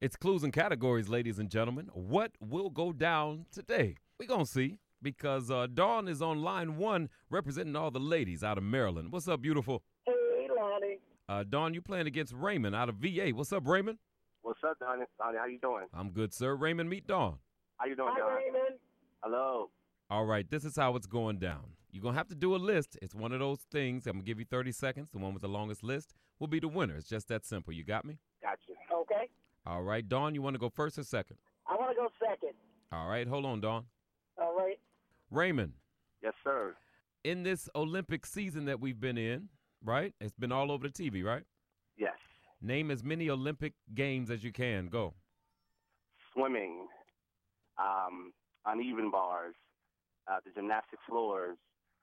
It's clues and categories, ladies and gentlemen. What will go down today? We're going to see because Dawn is on line one representing all the ladies out of Maryland. What's up, beautiful? Hey, Lonnie. Dawn, you playing against Raymond out of VA. What's up, Raymond? What's up, Donnie? Donnie, how you doing? I'm good, sir. Raymond, meet Dawn. How you doing, Hi, Don? Raymond. Hello. All right, this is how it's going down. You're going to have to do a list. It's one of those things. I'm going to give you 30 seconds. The one with the longest list will be the winner. It's just that simple. You got me? Gotcha. Okay. All right, Dawn, you want to go first or second? I want to go second. All right, hold on, Dawn. All right. Raymond, Yes, sir. in this Olympic season that we've been in, right? It's been all over the TV, right? Yes. Name as many Olympic games as you can. Go. Swimming, uneven bars, the gymnastic floors,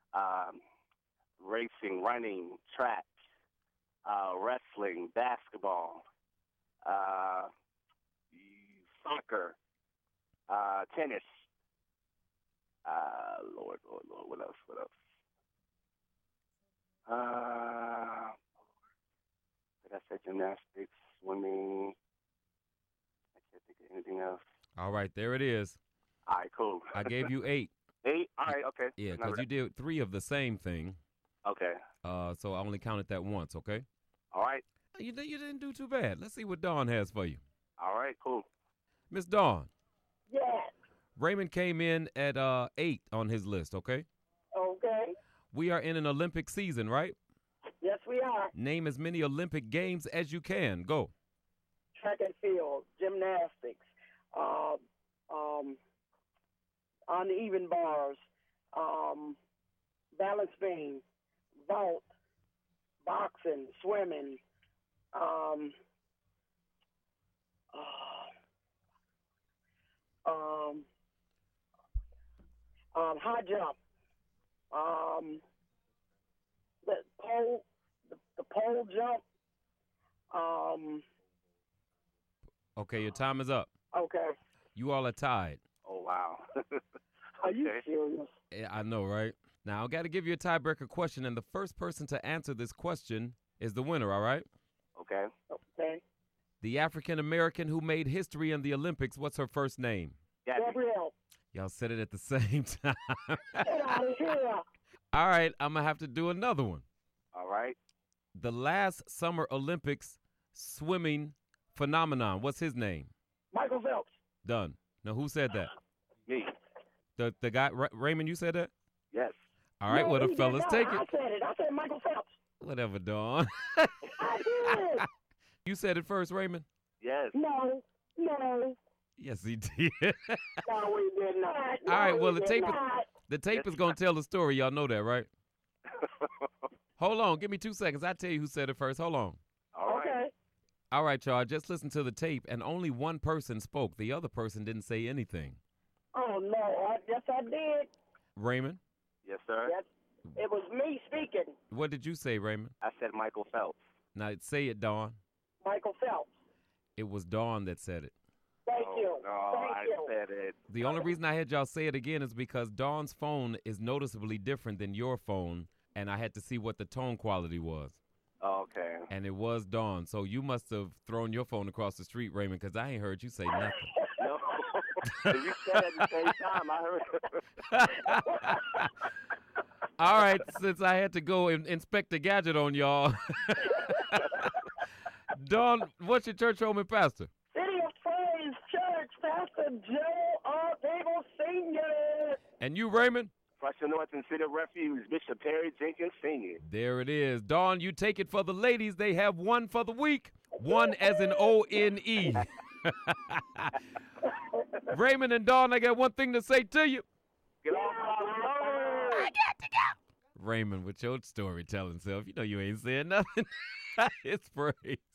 racing, running, track, wrestling, basketball, soccer, tennis. Lord, what else? Like I said, gymnastics, swimming. I can't think of anything else. All right, there it is. All right, cool. I gave you 8. 8? All right, okay. Yeah, because you did 3 of the same thing. Okay. So I only counted that once, okay? All right. You didn't do too bad. Let's see what Dawn has for you. All right, cool. Miss Dawn, Yes. Raymond came in at 8 on his list, okay? Okay. We are in an Olympic season, right? Yes, we are. Name as many Olympic games as you can. Go. Track and field, gymnastics, uneven bars, balance beam, vault, boxing, swimming, high jump, the pole jump. Okay, your time is up. Okay. You all are tied. Oh, wow. Are you Okay. serious? Yeah, I know, right? Now, I got to give you a tiebreaker question, and the first person to answer this question is the winner, all right? Okay. Okay. The African-American who made history in the Olympics, what's her first name? Gabby. Gabrielle, Y'all said it at the same time. get out of here. All right, I'm going to have to do another one. All right. The last Summer Olympics swimming phenomenon, what's his name? Michael Phelps. Done. Now, who said that? Me. The guy, Raymond, you said that? Yes. All right, No, well, he the did fellas not. take I it. said it. I said Michael Phelps. Whatever, Dawn. I did. You said it first, Raymond? Yes. No. Yes, he did. No, we did not. All right, No, well, we the did tape not. the tape is going to tell the story. Y'all know that, right? Hold on. Give me 2 seconds. I'll tell you who said it first. Hold on. All right. Okay. All right, y'all. Just listen to the tape, and only one person spoke. The other person didn't say anything. Oh, no. Yes, I did. Raymond, Yes, sir. Yes. It was me speaking. what did you say, Raymond? I said Michael Phelps. Now, say it, Dawn. Michael Phelps. It was Dawn that said it. Thank you. Oh, no, Thank I you. said it. The only reason I had y'all say it again is because Dawn's phone is noticeably different than your phone, and I had to see what the tone quality was. Okay. And it was Dawn. So you must have thrown your phone across the street, Raymond, because I ain't heard you say nothing. No. If you said it at the same time, I heard. All right, since I had to go and inspect the gadget on y'all. Dawn, what's your church home and pastor? City of Praise Church, Pastor Joe R. Dable Sr. And you, Raymond? Fresh Anointing City of Refuge, Bishop Terry Jenkins Sr. There it is. Dawn, you take it for the ladies. They have one for the week. One as in O-N-E. Raymond and Dawn, I got one thing to say to you. Get off my road. Raymond, with your storytelling self, you know you ain't saying nothing. It's free.